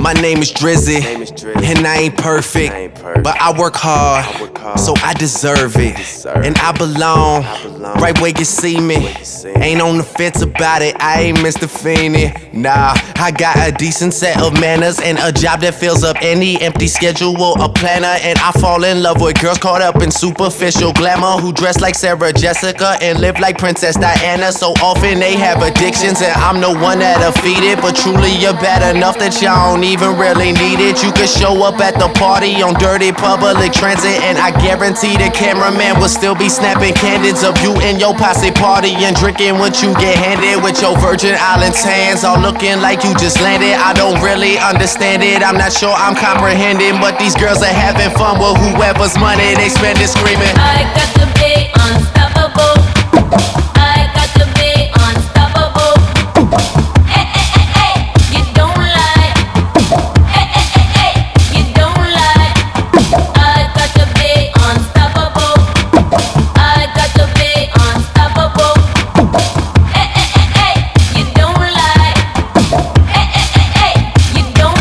My name is Drizzy, and I ain't perfect, but I work hard, so I deserve it. And I belong right where you see me. Ain't on the fence about it, I ain't Mr. Feeney. Nah, I got a decent set of manners and a job that fills up any empty schedule, a planner. And I fall in love with girls caught up in superficial glamour, who dress like Sarah Jessica and live like Princess Diana. So often they have addictions, and I'm the one that'll feed it. But truly you're bad enough that y'all don't even really need it. You could show up at the party on dirty public transit, and I guarantee the cameraman will still be snapping candids of you and your posse party and drinking what you get handed, with your Virgin Islands hands all looking like you just landed. I don't really understand it, I'm not sure I'm comprehending, but these girls are having fun with whoever's money they spend it screaming. I got to be unstoppable. I got to be unstoppable. Hey, hey, hey, hey, you don't lie. Hey, hey, hey, hey, you don't lie. I got to be unstoppable. I got to be unstoppable. Hey, hey, hey, hey, you don't lie. Hey, hey, hey, hey, you don't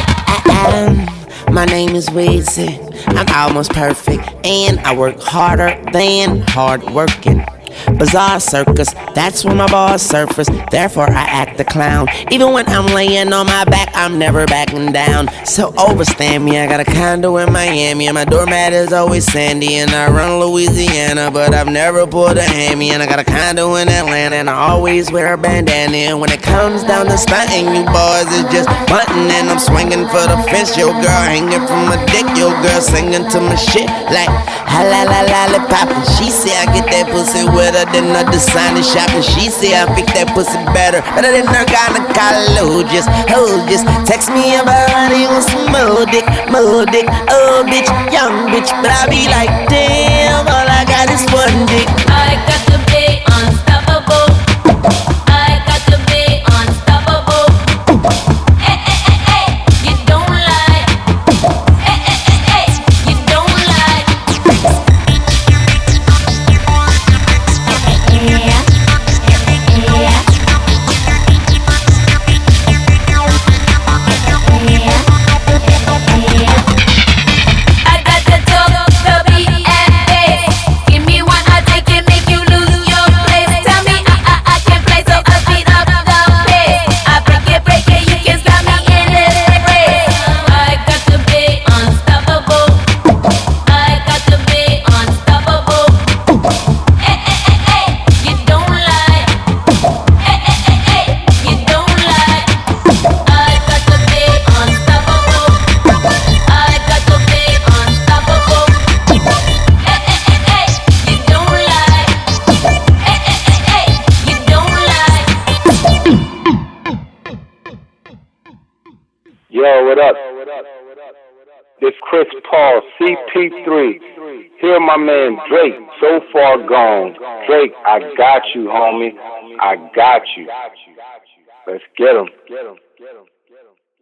lie. My name is Weezy. I'm almost perfect, and I work harder than hard working. Bizarre circus, that's when my balls surface. Therefore I act the clown. Even when I'm laying on my back, I'm never backing down. So overstand me, I got a condo in Miami, and my doormat is always sandy. And I run Louisiana, but I've never pulled a hammy. And I got a condo in Atlanta, and I always wear a bandana. And when it comes down to stunting, you boys is just bunting. And I'm swinging for the fence, your girl hanging from my dick. Your girl singing to my shit like ha la la lollipop. And she say I get that pussy wetter than a designer shop. And she say I pick that pussy better than her gynecologist. Oh, just text me about honey on some more dick, oh bitch, young bitch. But I be like, damn, all I got is one dick. I got to be unstoppable. I got to be unstoppable. Hey, hey, hey, hey, you don't lie. Hey, hey, hey, hey, you don't lie. I got the talk, the beat and bass. Give me one, I take it, make you lose your place. Tell me I can play, so I speed up the pace. I break it, you can stop me in this race. I got to be unstoppable. I got to be unstoppable. Hey, hey, hey, hey, you don't lie. Hey, hey, hey, hey, you don't lie. I got to be unstoppable. I got to be unstoppable. Hey, hey, hey, hey, you don't lie. Hey, hey, hey, hey, you don't lie. Yo, what up? This Chris Paul, CP3. Here my man Drake, so far gone. Drake, I got you, homie. I got you. Let's get him.